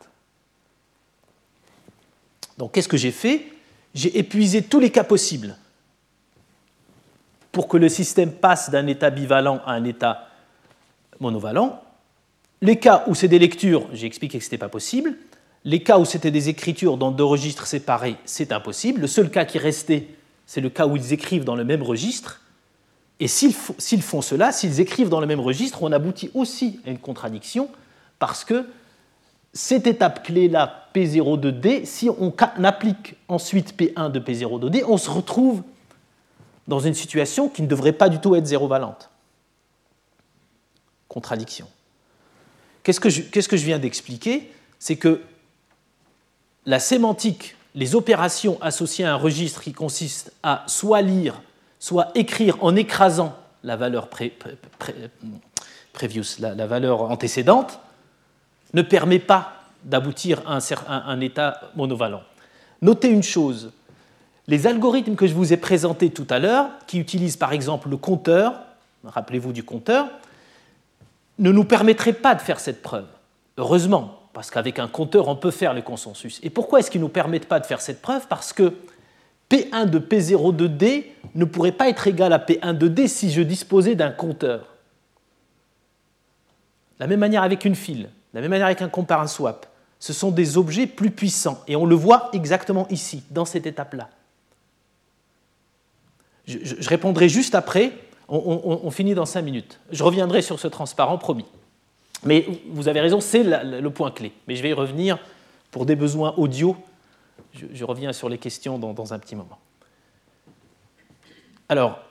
Donc qu'est-ce que j'ai fait ? J'ai épuisé tous les cas possibles pour que le système passe d'un état bivalent à un état monovalent. Les cas où c'est des lectures, j'ai expliqué que ce n'était pas possible. Les cas où c'était des écritures dans deux registres séparés, c'est impossible. Le seul cas qui restait, c'est le cas où ils écrivent dans le même registre. Et s'ils font cela, s'ils écrivent dans le même registre, on aboutit aussi à une contradiction, parce que cette étape clé-là, P0 de D, si on applique ensuite P1 de P0 de D, on se retrouve dans une situation qui ne devrait pas du tout être zéro-valente. Contradiction. Qu'est-ce que je viens d'expliquer ? C'est que la sémantique, les opérations associées à un registre qui consistent à soit lire, soit écrire en écrasant la valeur previous, la valeur antécédente, ne permet pas d'aboutir à un état monovalent. Notez une chose, les algorithmes que je vous ai présentés tout à l'heure, qui utilisent par exemple le compteur, rappelez-vous du compteur, ne nous permettraient pas de faire cette preuve. Heureusement, parce qu'avec un compteur, on peut faire le consensus. Et pourquoi est-ce qu'ils ne nous permettent pas de faire cette preuve ? Parce que P1 de P0 de D ne pourrait pas être égal à P1 de D si je disposais d'un compteur. De la même manière avec une file, de la même manière avec un compare, un swap. Ce sont des objets plus puissants, et on le voit exactement ici, dans cette étape-là. Je répondrai juste après, on finit dans 5 minutes. Je reviendrai sur ce transparent, promis. Mais vous avez raison, c'est le point clé. Mais je vais y revenir pour des besoins audio. Je reviens sur les questions dans un petit moment. Alors,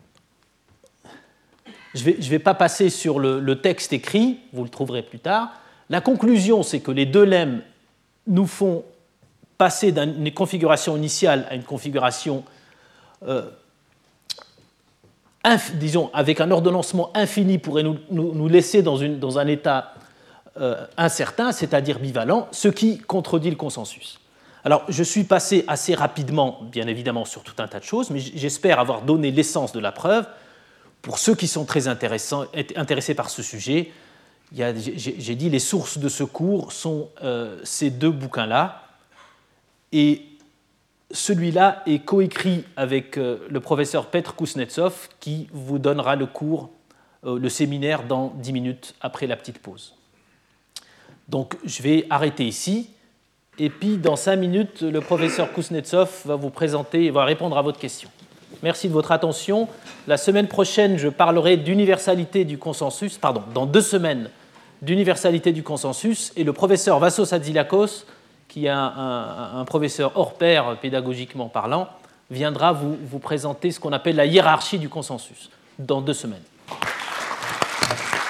je ne vais pas passer sur le texte écrit, vous le trouverez plus tard. La conclusion, c'est que les deux lemmes nous font passer d'une configuration initiale à une configuration disons, avec un ordonnancement infini, pourrait nous laisser dans un état incertain, c'est-à-dire bivalent, ce qui contredit le consensus. Alors, je suis passé assez rapidement, bien évidemment, sur tout un tas de choses, mais j'espère avoir donné l'essence de la preuve. Pour ceux qui sont très intéressés par ce sujet, j'ai dit les sources de ce cours sont ces deux bouquins-là, et celui-là est coécrit avec le professeur Petr Kuznetsov, qui vous donnera le cours, le séminaire, dans 10 minutes après la petite pause. Donc, je vais arrêter ici. Et puis, dans 5 minutes, le professeur Kuznetsov va vous présenter et va répondre à votre question. Merci de votre attention. La semaine prochaine, je parlerai d'universalité du consensus, dans 2 semaines, d'universalité du consensus, et le professeur Vassos Hatzilakos, qui est un professeur hors pair pédagogiquement parlant, viendra vous présenter ce qu'on appelle la hiérarchie du consensus, dans 2 semaines.